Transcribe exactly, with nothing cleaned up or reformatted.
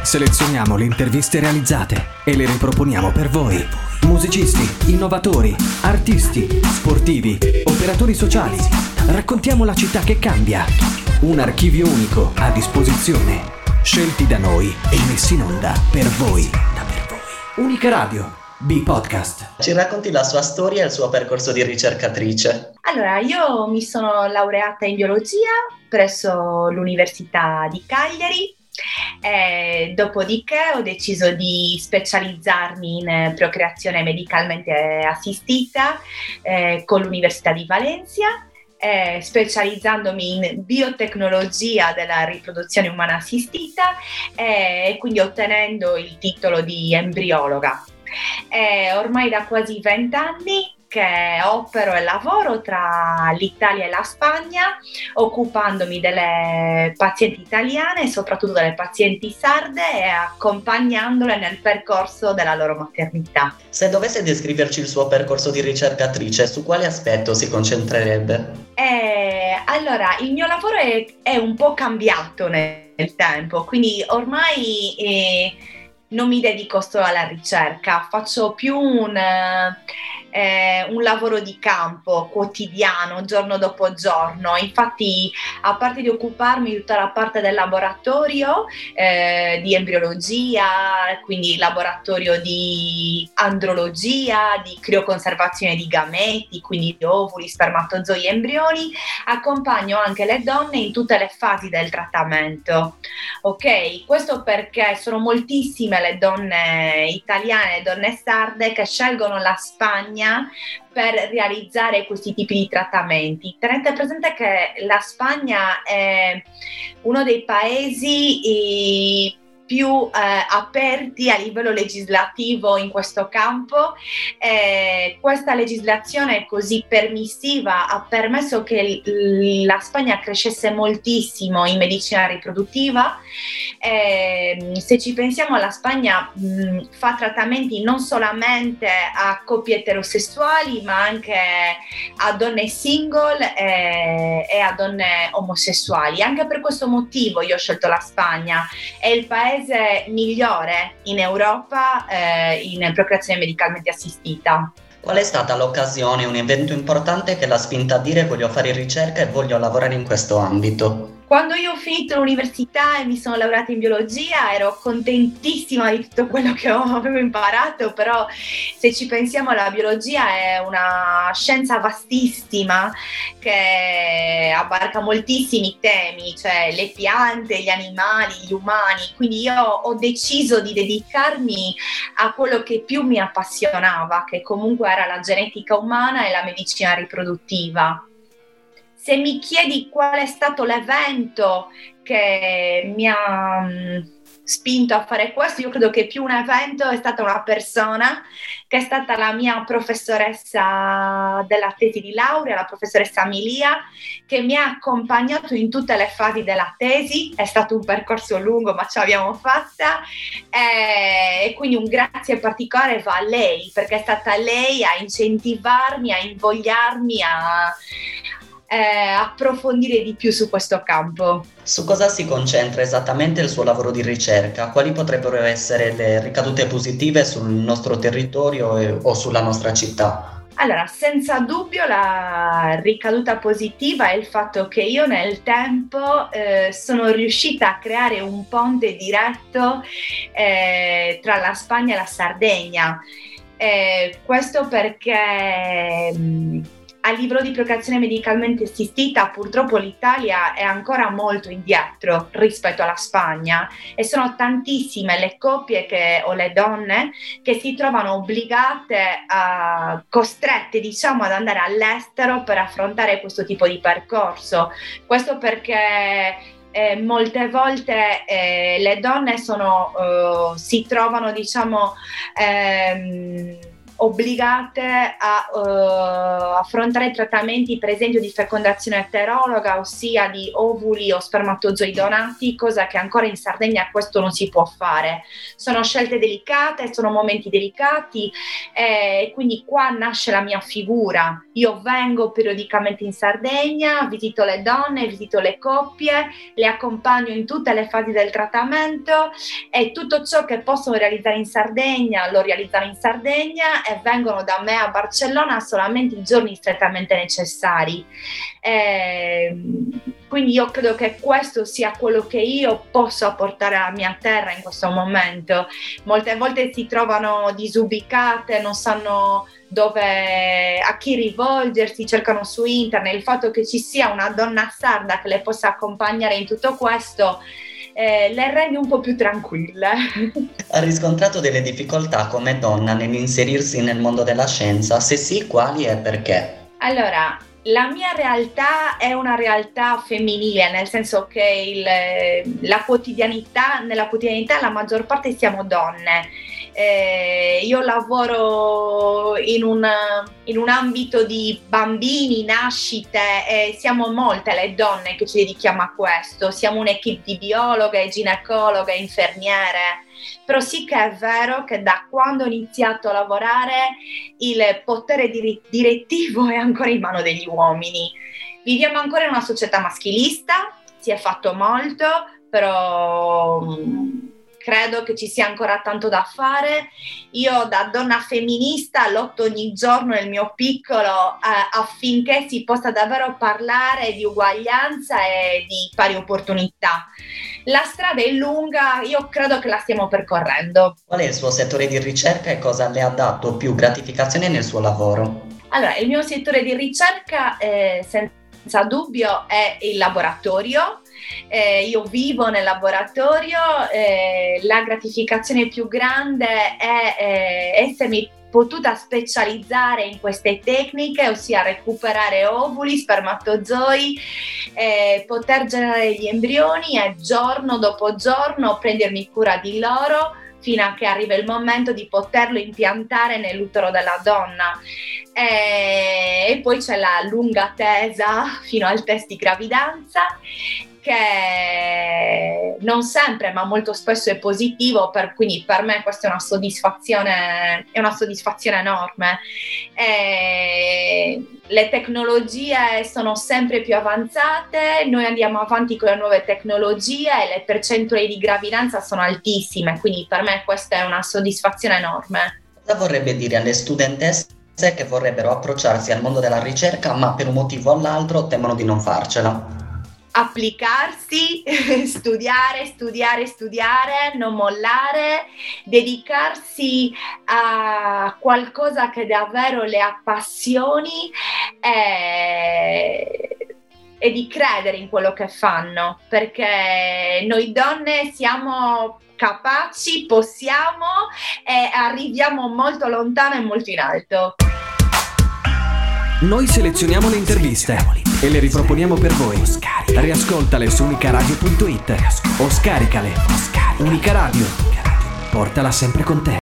Selezioniamo le interviste realizzate e le riproponiamo per voi. Musicisti, innovatori, artisti, sportivi, operatori sociali. Raccontiamo la città che cambia. Un archivio unico a disposizione. Scelti da noi e messi in onda per voi. Unica Radio. B-Podcast. Ci racconti la sua storia e il suo percorso di ricercatrice? Allora, io mi sono laureata in biologia presso l'Università di Cagliari. E dopodiché ho deciso di specializzarmi in procreazione medicalmente assistita eh, con l'Università di Valencia, eh, specializzandomi in biotecnologia della riproduzione umana assistita eh, e quindi ottenendo il titolo di embriologa. Eh, ormai da quasi vent'anni che opero e lavoro tra l'Italia e la Spagna, occupandomi delle pazienti italiane, soprattutto delle pazienti sarde, e accompagnandole nel percorso della loro maternità. Se dovesse descriverci il suo percorso di ricercatrice, su quale aspetto si concentrerebbe? Eh, allora, il mio lavoro è, è un po' cambiato nel, nel tempo, quindi ormai eh, non mi dedico solo alla ricerca, faccio più un... Eh, un lavoro di campo quotidiano, giorno dopo giorno. Infatti, a parte di occuparmi di tutta la parte del laboratorio eh, di embriologia, quindi laboratorio di andrologia, di crioconservazione di gameti, quindi di ovuli, spermatozoi e embrioni, accompagno anche le donne in tutte le fasi del trattamento. Ok, questo perché sono moltissime le donne italiane, le donne sarde che scelgono la Spagna per realizzare questi tipi di trattamenti. Tenete presente che la Spagna è uno dei paesi eh, più eh, aperti a livello legislativo in questo campo. Eh, questa legislazione così permissiva ha permesso che l- la Spagna crescesse moltissimo in medicina riproduttiva. Eh, se ci pensiamo, la Spagna mh, fa trattamenti non solamente a coppie eterosessuali, ma anche a donne single e, e a donne omosessuali. Anche per questo motivo io ho scelto la Spagna. È il paese migliore in Europa eh, in procreazione medicalmente assistita. Qual è stata l'occasione, un evento importante che l'ha spinta a dire voglio fare ricerca e voglio lavorare in questo ambito? Quando io ho finito l'università e mi sono laureata in biologia ero contentissima di tutto quello che ho, avevo imparato, però se ci pensiamo la biologia è una scienza vastissima che abarca moltissimi temi, cioè le piante, gli animali, gli umani, quindi io ho deciso di dedicarmi a quello che più mi appassionava, che comunque era la genetica umana e la medicina riproduttiva. Se mi chiedi qual è stato l'evento che mi ha mh, spinto a fare questo, io credo che più un evento è stata una persona che è stata la mia professoressa della tesi di laurea, la professoressa Milia, che mi ha accompagnato in tutte le fasi della tesi. È stato un percorso lungo, ma ce l'abbiamo fatta, e, e quindi un grazie particolare va a lei, perché è stata lei a incentivarmi, a invogliarmi a Eh, approfondire di più su questo campo. Su cosa si concentra esattamente il suo lavoro di ricerca? Quali potrebbero essere le ricadute positive sul nostro territorio e, o sulla nostra città? Allora, senza dubbio la ricaduta positiva è il fatto che io nel tempo eh, sono riuscita a creare un ponte diretto eh, tra la Spagna e la Sardegna. Eh, questo perché mh, a livello di procreazione medicalmente assistita purtroppo l'Italia è ancora molto indietro rispetto alla Spagna e sono tantissime le coppie che, o le donne che si trovano obbligate, a, costrette diciamo ad andare all'estero per affrontare questo tipo di percorso. Questo perché Eh, molte volte eh, le donne sono, eh, si trovano diciamo ehm, obbligate a uh, affrontare trattamenti per esempio di fecondazione eterologa, ossia di ovuli o spermatozoi donati, cosa che ancora in Sardegna questo non si può fare. Sono scelte delicate, sono momenti delicati e quindi qua nasce la mia figura. Io vengo periodicamente in Sardegna, visito le donne, visito le coppie, le accompagno in tutte le fasi del trattamento e tutto ciò che possono realizzare in Sardegna lo realizzano in Sardegna e vengono da me a Barcellona solamente i giorni strettamente necessari. E quindi io credo che questo sia quello che io posso apportare alla mia terra in questo momento. Molte volte si trovano disubicate, non sanno dove, a chi rivolgersi, cercano su internet. Il fatto che ci sia una donna sarda che le possa accompagnare in tutto questo Eh, le rende un po' più tranquille. Ha riscontrato delle difficoltà come donna nell'inserirsi nel mondo della scienza? Se sì, quali e perché? Allora, la mia realtà è una realtà femminile, nel senso che il, la quotidianità, nella quotidianità la maggior parte siamo donne. Eh, io lavoro in un, in un ambito di bambini, nascite, e siamo molte le donne che ci dedichiamo a questo, siamo un'equipe di biologhe, ginecologhe, infermiere, però sì che è vero che da quando ho iniziato a lavorare il potere dir- direttivo è ancora in mano degli uomini. Viviamo ancora in una società maschilista, si è fatto molto, però credo che ci sia ancora tanto da fare. Io da donna femminista lotto ogni giorno nel mio piccolo eh, affinché si possa davvero parlare di uguaglianza e di pari opportunità. La strada è lunga, io credo che la stiamo percorrendo. Qual è il suo settore di ricerca e cosa le ha dato più gratificazione nel suo lavoro? Allora, il mio settore di ricerca eh, senza dubbio è il laboratorio. Eh, io vivo nel laboratorio, eh, la gratificazione più grande è eh, essermi potuta specializzare in queste tecniche, ossia recuperare ovuli, spermatozoi, eh, poter generare gli embrioni e giorno dopo giorno prendermi cura di loro fino a che arriva il momento di poterlo impiantare nell'utero della donna. E, e poi c'è la lunga attesa fino al test di gravidanza, che non sempre ma molto spesso è positivo, per, quindi per me questa è una soddisfazione, è una soddisfazione enorme. E le tecnologie sono sempre più avanzate, noi andiamo avanti con le nuove tecnologie e le percentuali di gravidanza sono altissime, quindi per me questa è una soddisfazione enorme. Cosa vorrebbe dire alle studentesse che vorrebbero approcciarsi al mondo della ricerca ma per un motivo o l'altro temono di non farcela? Applicarsi, studiare, studiare, studiare, non mollare, dedicarsi a qualcosa che davvero le appassioni e, e di credere in quello che fanno, perché noi donne siamo capaci, possiamo e arriviamo molto lontano e molto in alto. Noi selezioniamo le interviste e le riproponiamo per voi. Riascoltale su unicaradio punto it o scaricale. Unica Radio. Portala sempre con te.